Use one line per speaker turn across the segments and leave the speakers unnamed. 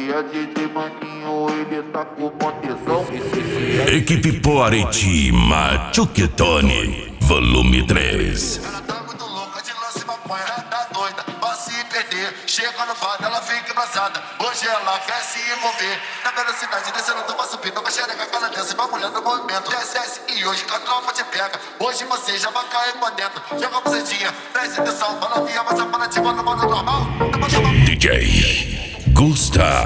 é DJ Maninho, ele tá com mó tesão.
Equipe Poareti Machuquetone, volume 3.
Ela tá muito louca de lance maconha, ela tá doida pra se perder. Chega no bar, ela fica embaçada. Hoje ela quer se envolver. Na velocidade descendo do passo pica, vai xereca que ela desce, vai mulher no movimento. Desce e hoje a tropa te pega. Hoje você já vai cair pra dentro. Joga a bucetinha, presta atenção. Fala via, mas a panativa no modo normal.
DJ Gusta.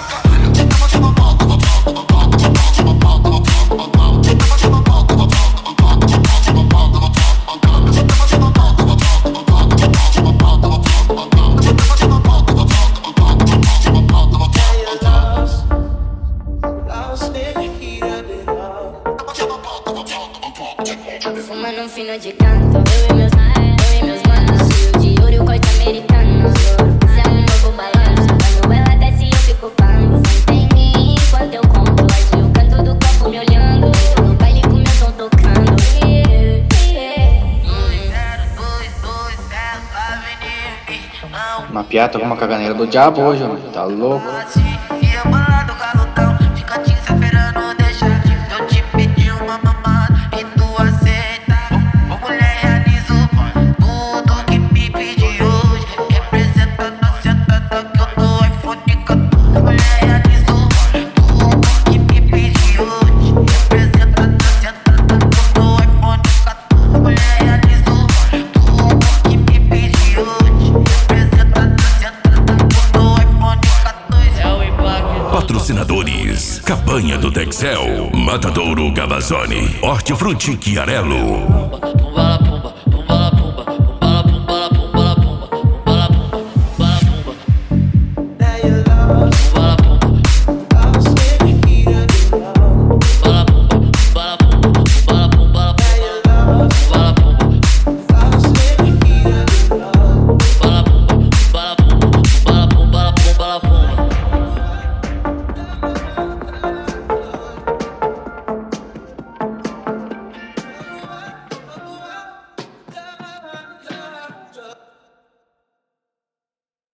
Fumando fino de canto, eu e meus manos, fio de ouro e o corte americano. Isso é um novo balanço, quando ela desce eu fico pando. Sem mim enquanto eu conto, hoje o canto do copo me olhando. No baile com meu som tocando. 202 Avenida.
Uma piata com uma caganeira do diabo hoje, mano. Tá louco?
Patrocinadores: Cabanha do Texel, Matadouro Gavazzoni, Hortifruti Chiarello.